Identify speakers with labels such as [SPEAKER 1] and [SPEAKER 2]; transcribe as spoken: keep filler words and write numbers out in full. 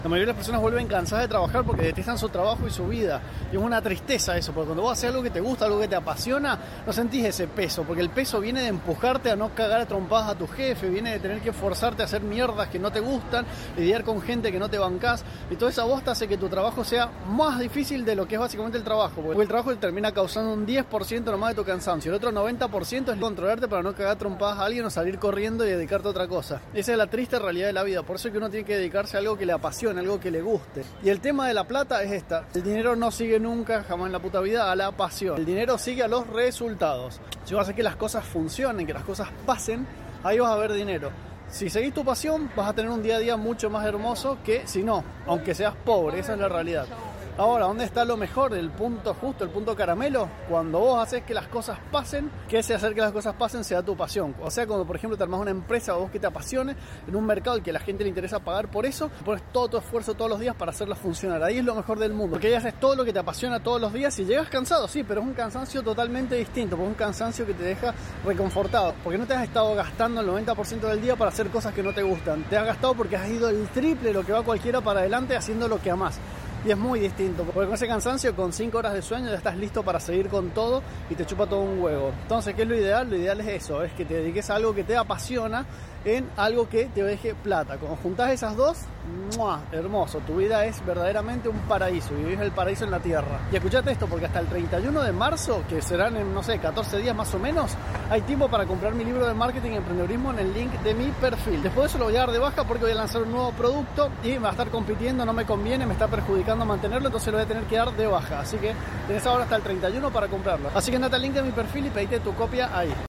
[SPEAKER 1] La mayoría de las personas vuelven cansadas de trabajar porque detestan su trabajo y su vida. Y es una tristeza eso, porque cuando vos haces algo que te gusta, algo que te apasiona, no sentís ese peso, porque el peso viene de empujarte a no cagar a trompadas a tu jefe, viene de tener que forzarte a hacer mierdas que no te gustan, lidiar con gente que no te bancás, y toda esa bosta hace que tu trabajo sea más difícil de lo que es básicamente el trabajo, porque el trabajo te termina causando un diez por ciento nomás de tu cansancio, el otro noventa por ciento es controlarte para no cagar trompadas a alguien o salir corriendo y dedicarte a otra cosa. Esa es la triste realidad de la vida, por eso es que uno tiene que dedicarse a algo que le apasione, algo que le guste. Y el tema de la plata es esta: el dinero no sigue nunca, jamás en la puta vida, a la pasión. El dinero sigue a los resultados. Si vas a hacer que las cosas funcionen, que las cosas pasen, ahí vas a ver dinero. Si seguís tu pasión, vas a tener un día a día mucho más hermoso que si no, aunque seas pobre. Esa es la realidad. Ahora, ¿dónde está lo mejor? El punto justo, el punto caramelo. Cuando vos haces que las cosas pasen, que ese hacer que las cosas pasen sea tu pasión. O sea, cuando por ejemplo te armás una empresa o vos que te apasione en un mercado y que a la gente le interesa pagar por eso, pones todo tu esfuerzo todos los días para hacerla funcionar. Ahí es lo mejor del mundo, porque ahí haces todo lo que te apasiona todos los días y llegas cansado, sí, pero es un cansancio totalmente distinto, porque es un cansancio que te deja reconfortado, porque no te has estado gastando el noventa por ciento del día para hacer cosas que no te gustan. Te has gastado porque has ido el triple de lo que va cualquiera para adelante haciendo lo que amás. Y es muy distinto, porque con ese cansancio, con cinco horas de sueño ya estás listo para seguir con todo y te chupa todo un huevo. Entonces, ¿qué es lo ideal? Lo ideal es eso, es que te dediques a algo que te apasiona en algo que te deje plata. Cuando juntás esas dos, ¡mua!, hermoso, tu vida es verdaderamente un paraíso, vivís el paraíso en la tierra. Y escuchate esto, porque hasta el treinta y uno de marzo, que serán en, no sé, catorce días más o menos, hay tiempo para comprar mi libro de marketing y emprendedurismo en el link de mi perfil. Después de eso lo voy a dar de baja porque voy a lanzar un nuevo producto y me va a estar compitiendo, no me conviene, me está perjudicando mantenerlo, entonces lo voy a tener que dar de baja. Así que tenés ahora hasta el treinta y uno para comprarlo. Así que andate al link de mi perfil y pedite tu copia ahí.